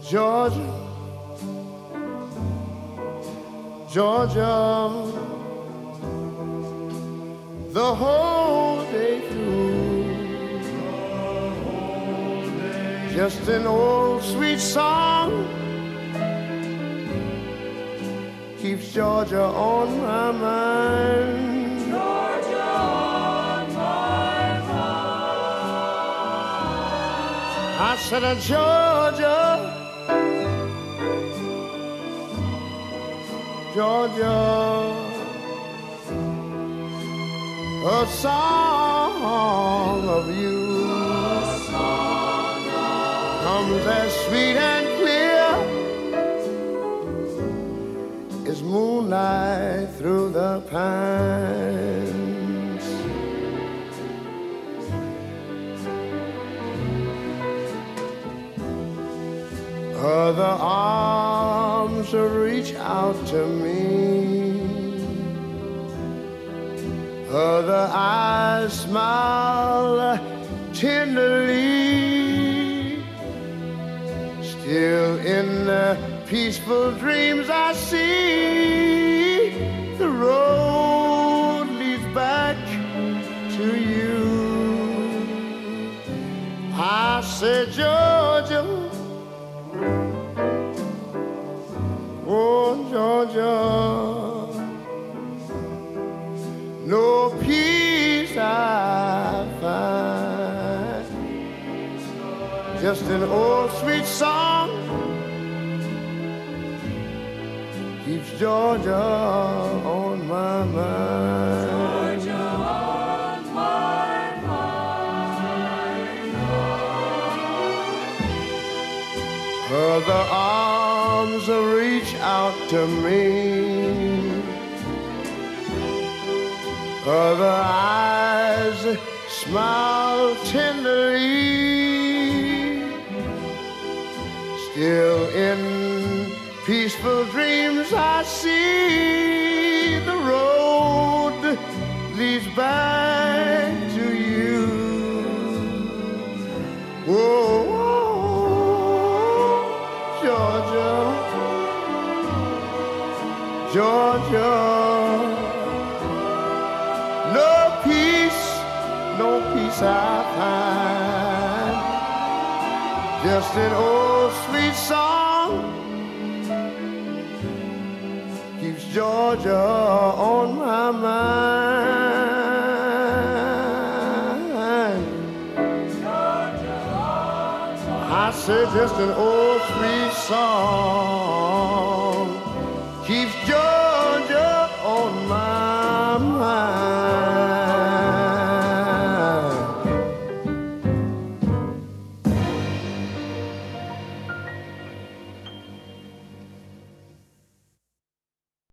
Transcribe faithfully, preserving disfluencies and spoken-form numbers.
Georgia, Georgia, the whole day through, just an old sweet song keeps Georgia on my mind. Georgia on my mind. I said, uh, Georgia, Georgia, a song of you, a song of comes as sweet and clear as moonlight through the pines. Other arms reach out to me, other eyes smile tenderly. Still in the peaceful dreams I see, the road leads back to you. I said, Georgia, oh Georgia, no peace I find, just an old sweet song keeps Georgia on my mind. Georgia on my mind. Other arms reach out to me, other eyes smile tenderly. Still in peaceful dreams I see, the road leads back to you. Whoa, whoa, Georgia, Georgia, no peace, no peace I find, just an old sweet song keeps Georgia on my mind. Georgia on my I said just an old sweet song